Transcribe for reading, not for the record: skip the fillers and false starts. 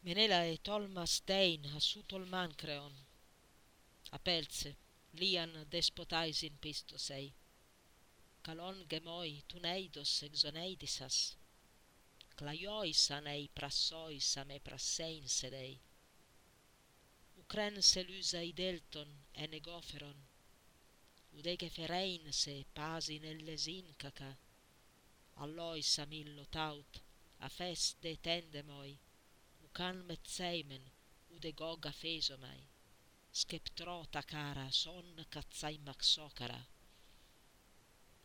Menela e tolma stein a su tolman creon. A pelze, lian despotaisin pisto sei. Calon gemoi tuneidos exoneidisas. Claiois anei prassois a me prassein sedei. Ucren selusa idelton e negoferon. Udege ferein se pasi nell'esin caca. Allois a millo taut, a fest de tendemoi. Ucan metzeimen, ude goga fesomai. Skeptrota cara son cazzai maxocara.